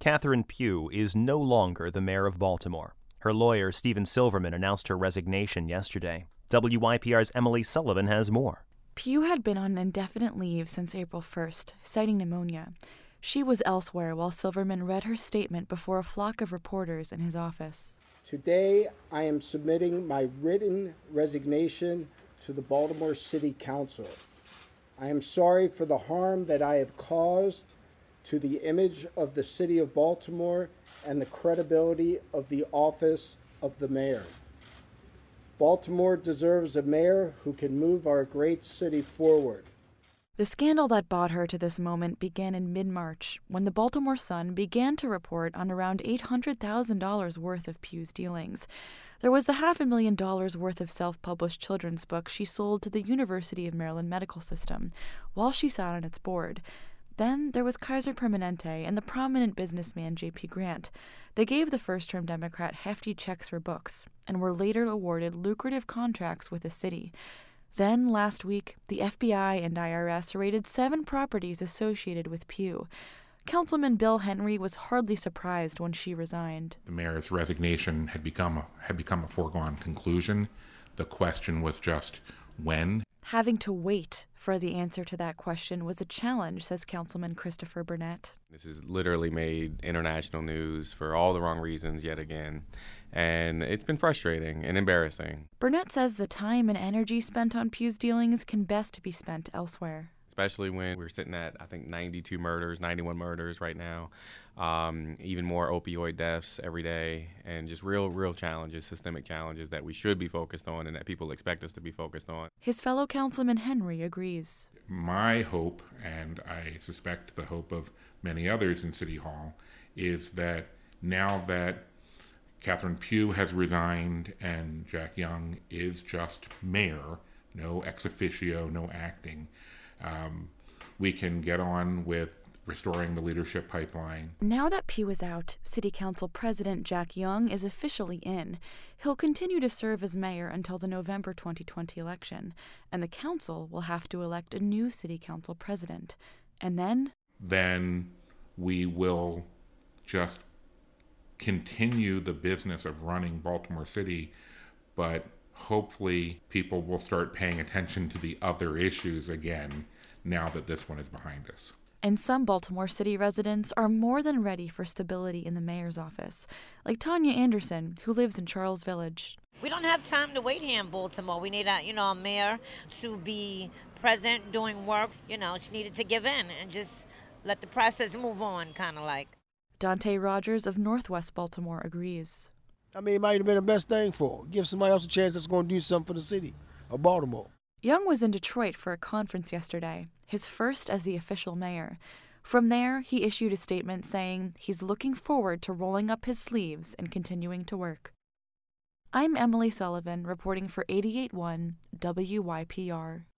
Catherine Pugh is no longer the mayor of Baltimore. Her lawyer, Stephen Silverman, announced her resignation yesterday. WYPR's Emily Sullivan has more. Pugh had been on indefinite leave since April 1st, citing pneumonia. She was elsewhere while Silverman read her statement before a flock of reporters in his office. Today, I am submitting my written resignation to the Baltimore City Council. I am sorry for the harm that I have caused to the image of the city of Baltimore and the credibility of the office of the mayor. Baltimore deserves a mayor who can move our great city forward. The scandal that brought her to this moment began in mid-March, when the Baltimore Sun began to report on around $800,000 worth of Pugh's dealings. There was the $500,000 worth of self-published children's books she sold to the University of Maryland Medical System, while she sat on its board. Then there was Kaiser Permanente and the prominent businessman J.P. Grant. They gave the first-term Democrat hefty checks for books, and were later awarded lucrative contracts with the city. Then, last week, the FBI and IRS raided 7 properties associated with Pugh. Councilman Bill Henry was hardly surprised when she resigned. The mayor's resignation had become a foregone conclusion. The question was just when. Having to wait for the answer to that question was a challenge, says Councilman Christopher Burnett. This has literally made international news for all the wrong reasons yet again. And it's been frustrating and embarrassing. Burnett says the time and energy spent on Pugh's dealings can best be spent elsewhere. Especially when we're sitting at, 91 murders right now. Even more opioid deaths every day. And just real challenges, systemic challenges that we should be focused on and that people expect us to be focused on. His fellow Councilman Henry agrees. My hope, and I suspect the hope of many others in City Hall, is that now that Catherine Pugh has resigned and Jack Young is just mayor, no ex officio, no acting, we can get on with restoring the leadership pipeline. Now that Pugh is out, City Council President Jack Young is officially in. He'll continue to serve as mayor until the November 2020 election, and the council will have to elect a new City Council president. And then we will just continue the business of running Baltimore City, but hopefully people will start paying attention to the other issues again now that this one is behind us. And some Baltimore City residents are more than ready for stability in the mayor's office, like Tanya Anderson, who lives in Charles Village. We don't have time to wait here in Baltimore. We need a mayor to be present, doing work. She needed to give in and just let the process move on, kind of like. Dante Rogers of Northwest Baltimore agrees. It might have been the best thing for her. Give somebody else a chance that's going to do something for the city of Baltimore. Young was in Detroit for a conference yesterday, his first as the official mayor. From there, he issued a statement saying he's looking forward to rolling up his sleeves and continuing to work. I'm Emily Sullivan, reporting for 88.1 WYPR.